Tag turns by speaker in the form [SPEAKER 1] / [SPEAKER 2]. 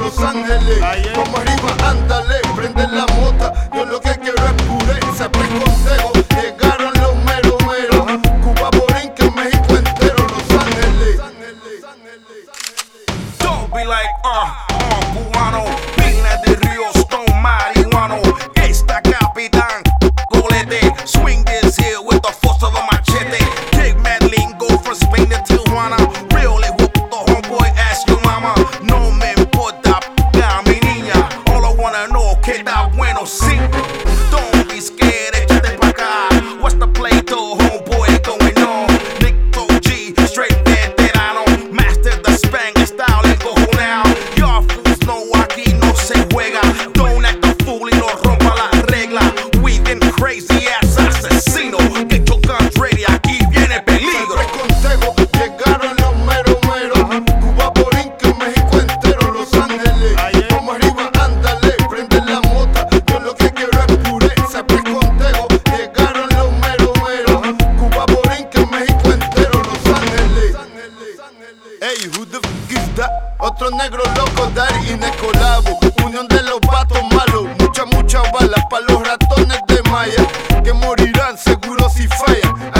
[SPEAKER 1] Los Ángeles. Vamos arriba, ándale, prende la mota. Yo lo que quiero es pureza, pues consejo. Llegaron los meros meros. Cuba, Borinquen, México entero. Los Ángeles.
[SPEAKER 2] Don't be like, cubano, pina de Río, stone marihuano. Esta capitán, golete, swing this here with the force of a machete. Kick mad lingo from Spain to Tijuana. Really whoop the homeboy, ask your mama. No me importa, mi niña. All I wanna know, que da bueno, sí. Don't be scared, échate pa' acá. What's the play though, homeboy, going on? Nick G, straight veterano. Master the Spanglish style and go now. Y'all fools know aquí no se juega. Don't act a fool y no rompa la regla. We them crazy ass asesinos. Get your guns ready, aquí viene peligro.
[SPEAKER 1] Consejo, llegaron los meros meros. Cuba, Borinquen, México entero. Los Ángeles. Vamos arriba, ándale, prende la mota. Yo lo que quiero es pureza, pues consejo. Llegaron los meros meros. Cuba, Borinquen, México entero. Los Ángeles. Ey, who the f is that? Otro negro loco, Daddy y Necolabo. Unión de los vatos malos. Muchas balas pa' los ratones de Maya, que morirán seguro si fallan.